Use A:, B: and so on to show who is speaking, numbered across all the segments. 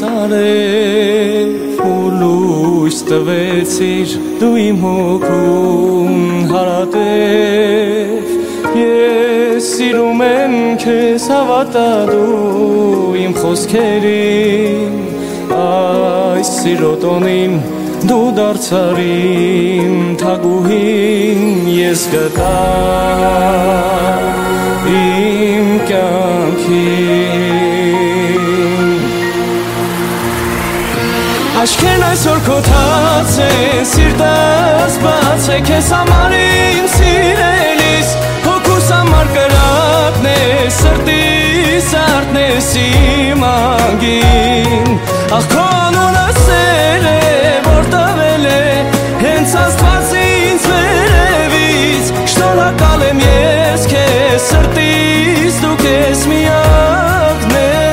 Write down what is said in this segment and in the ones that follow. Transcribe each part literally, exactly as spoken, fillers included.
A: Արև ու լույս տվեցիր դու իմ հոգում հարատև Ես սիրում եմ քեզ հավատա դու իմ խոսքերին Այս սիրո տոնին դու դարձար իմ թագուհին Ես գտա իմ կյանքին Աչքերն այսօր քո թաց են սիրտս բաց է քեզ համար իմ սիրելիս Հոգուս համար կրակն է սրտիս արդն ես իմ անգին Ախ քո անունը սեր է որ տվել է հենց Աստված ինձ վերևից Շնորհակալ եմ ես քեզ սրտիս դու քեզ միակն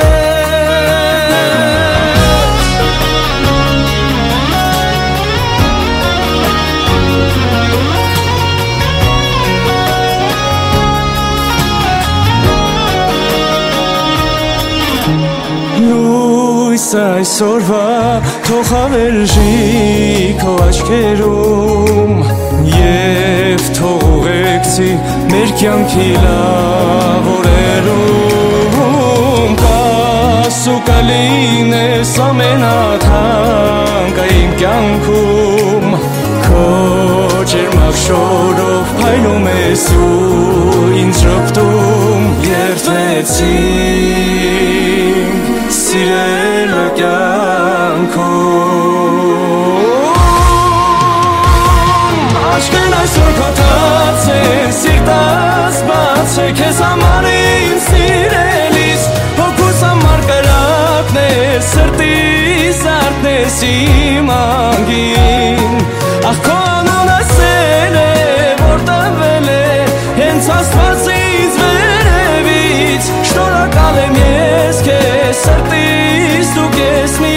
A: Լույս այսօրվա թող հավերժի քո աչքերում Եվ թող ուղեկցի մեր կյանքի լավ օրերում Կաս ու կլինես ամենաթանկը իմ կյանքում Քո ջերմակ շորով փայլում ես ու ինձ ժպտում Երդվեցինք սիրելը կյանքում Աչքերն այսօր քո թաց են սիրտս բաց է քեզ համար իմ սիրելիս Հոգուս համար կրակն է սրտիս արդն ես իմ անգին Ախ քո անունը սեր է որ տվել է հենց Աստված ինձ վերևից Շնորհակալ եմ ես քեզ սրտիս դու քեզ մի